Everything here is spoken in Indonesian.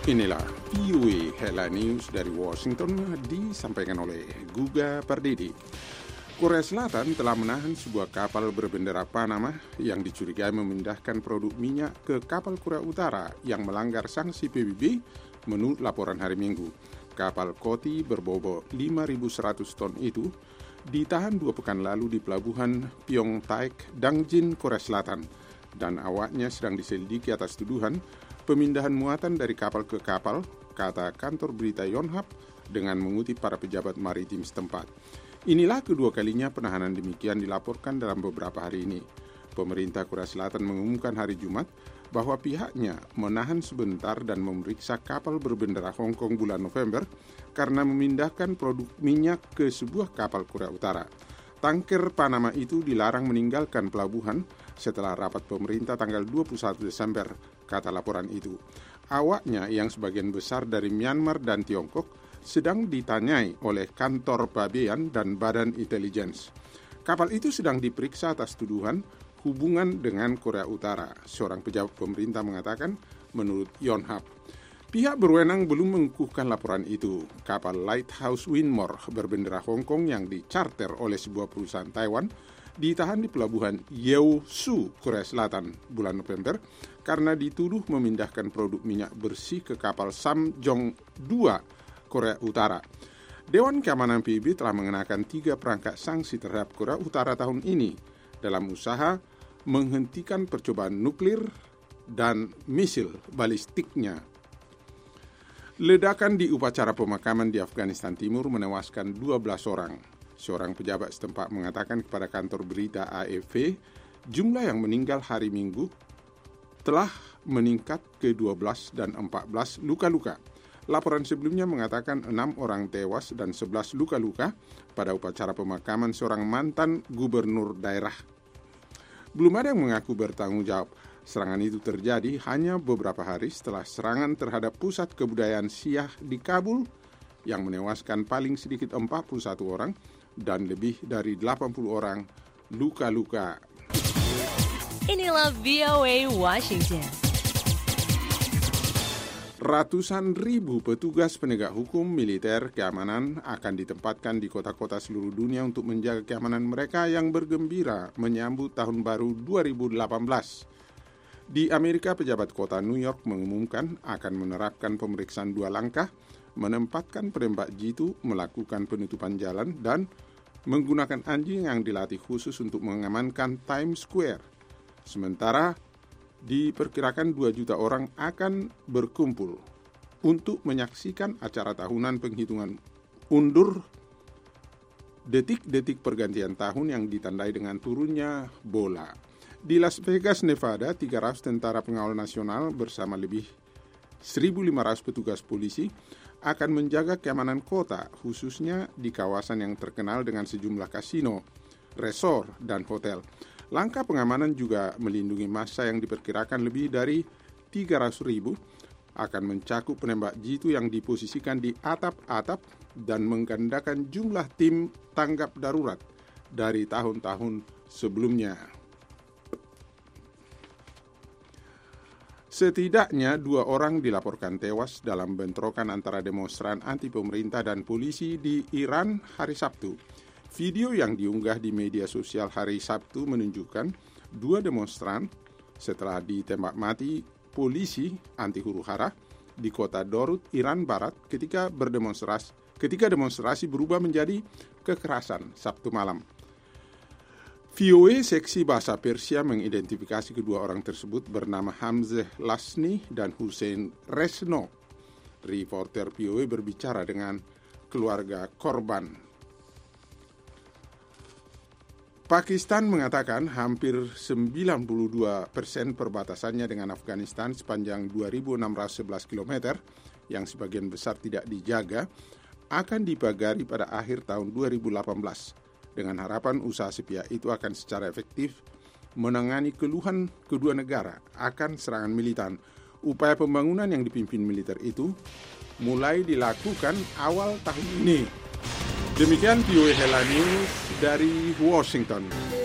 Inilah VOA Hela News dari Washington disampaikan oleh Guga Pardidi. Korea Selatan telah menahan sebuah kapal berbendera Panama yang dicurigai memindahkan produk minyak ke kapal Korea Utara yang melanggar sanksi PBB menurut laporan hari Minggu. Kapal Koti berbobot 5.100 ton itu ditahan 2 pekan lalu di pelabuhan Pyeongtaek, Dangjin, Korea Selatan, dan awaknya sedang diselidiki atas tuduhan pemindahan muatan dari kapal ke kapal, kata kantor berita Yonhap dengan mengutip para pejabat maritim setempat. Inilah kedua kalinya penahanan demikian dilaporkan dalam beberapa hari ini. Pemerintah Korea Selatan mengumumkan hari Jumat bahwa pihaknya menahan sebentar dan memeriksa kapal berbendera Hong Kong bulan November karena memindahkan produk minyak ke sebuah kapal Korea Utara. Tanker Panama itu dilarang meninggalkan pelabuhan setelah rapat pemerintah tanggal 21 Desember, kata laporan itu. Awaknya yang sebagian besar dari Myanmar dan Tiongkok sedang ditanyai oleh kantor pabean dan badan intelligence. Kapal itu sedang diperiksa atas tuduhan hubungan dengan Korea Utara, seorang pejabat pemerintah mengatakan menurut Yonhap. Pihak berwenang belum mengukuhkan laporan itu. Kapal Lighthouse Winmore berbendera Hong Kong yang dicarter oleh sebuah perusahaan Taiwan ditahan di pelabuhan Yeosu, Korea Selatan bulan November karena dituduh memindahkan produk minyak bersih ke kapal Samjong-2, Korea Utara. Dewan Keamanan PBB telah mengenakan 3 perangkat sanksi terhadap Korea Utara tahun ini dalam usaha menghentikan percobaan nuklir dan misil balistiknya. Ledakan di upacara pemakaman di Afghanistan Timur menewaskan 12 orang. Seorang pejabat setempat mengatakan kepada kantor berita AFP, jumlah yang meninggal hari Minggu telah meningkat ke 12 dan 14 luka-luka. Laporan sebelumnya mengatakan 6 orang tewas dan 11 luka-luka pada upacara pemakaman seorang mantan gubernur daerah. Belum ada yang mengaku bertanggung jawab. Serangan itu terjadi hanya beberapa hari setelah serangan terhadap pusat kebudayaan Syiah di Kabul yang menewaskan paling sedikit 41 orang dan lebih dari 80 orang luka-luka. Inilah VOA Washington. Ratusan ribu petugas penegak hukum, militer, keamanan akan ditempatkan di kota-kota seluruh dunia untuk menjaga keamanan mereka yang bergembira menyambut tahun baru 2018. Di Amerika, pejabat kota New York mengumumkan akan menerapkan pemeriksaan 2 langkah, menempatkan penembak jitu, melakukan penutupan jalan, dan menggunakan anjing yang dilatih khusus untuk mengamankan Times Square. Sementara, diperkirakan 2 juta orang akan berkumpul untuk menyaksikan acara tahunan penghitungan undur detik-detik pergantian tahun yang ditandai dengan turunnya bola. Di Las Vegas, Nevada, 300 tentara pengawal nasional bersama lebih 1.500 petugas polisi akan menjaga keamanan kota, khususnya di kawasan yang terkenal dengan sejumlah kasino, resort, dan hotel. Langkah pengamanan juga melindungi massa yang diperkirakan lebih dari 300.000, akan mencakup penembak jitu yang diposisikan di atap-atap dan menggandakan jumlah tim tanggap darurat dari tahun-tahun sebelumnya. Setidaknya 2 orang dilaporkan tewas dalam bentrokan antara demonstran anti-pemerintah dan polisi di Iran hari Sabtu. Video yang diunggah di media sosial hari Sabtu menunjukkan 2 demonstran setelah ditembak mati polisi anti huru-hara di kota Dorut, Iran Barat ketika demonstrasi berubah menjadi kekerasan Sabtu malam. VOA seksi bahasa Persia mengidentifikasi kedua orang tersebut bernama Hamzah Lasni dan Hussein Resno. Reporter VOA berbicara dengan keluarga korban. Pakistan mengatakan hampir 92% perbatasannya dengan Afghanistan sepanjang 2.611 km yang sebagian besar tidak dijaga akan dipagari pada akhir tahun 2018. Dengan harapan usaha sepihak itu akan secara efektif menangani keluhan kedua negara akan serangan militan. Upaya pembangunan yang dipimpin militer itu mulai dilakukan awal tahun ini. Demikian VOA Hela News dari Washington.